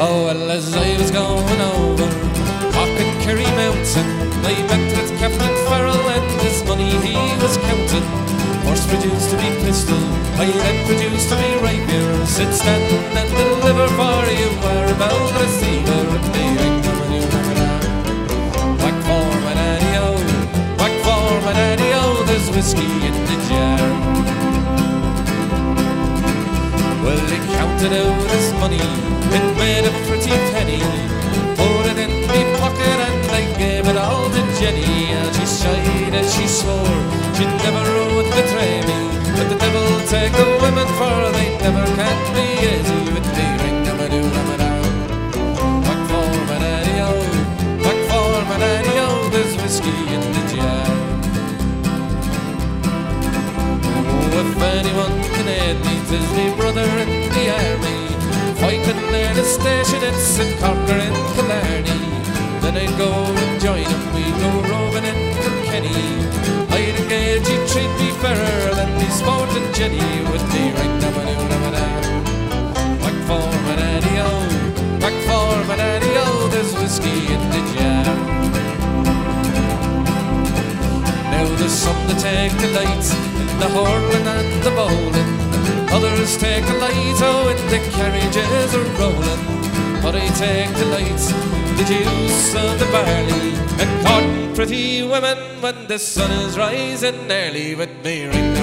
Oh, well, as I was going over Cork and Kerry Mountain, I met with Captain Farrell, and his money he was counting. Horse produced to be pistol, I then produced to be rapier. Sit, stand and deliver for you, where about the receiver at the whack for my daddy-o, whack for my daddy-o, there's whiskey in the jar. Well, he counted out his money, it made a pretty penny. Put it in me pocket and I gave it all to Jenny. And she shied and she swore she'd never would betray me. But the devil take the women, for they never can be easy with the ring of a doo-dum-a-down. Back for my daddy-o, back for my daddy-o, there's whiskey in the jar. Oh, if anyone can aid me, 'tis me brother in the army, fighting near the station at St. Cork or in Killarney. Then I'd go and join him, we'd go roving in Kilkenny. I'd engage, he'd treat me fairer than me sporting Jenny with me ring da-ba-doo-da-ba-da. Back for my daddy-o, back for my daddy-o, there's whiskey in the jar. Now there's some that take delight in the hurling and the bowling, others take a light, oh, in the carriages are rolling. But I take delight in the juice of the barley, and court pretty women when the sun is rising early with me ring.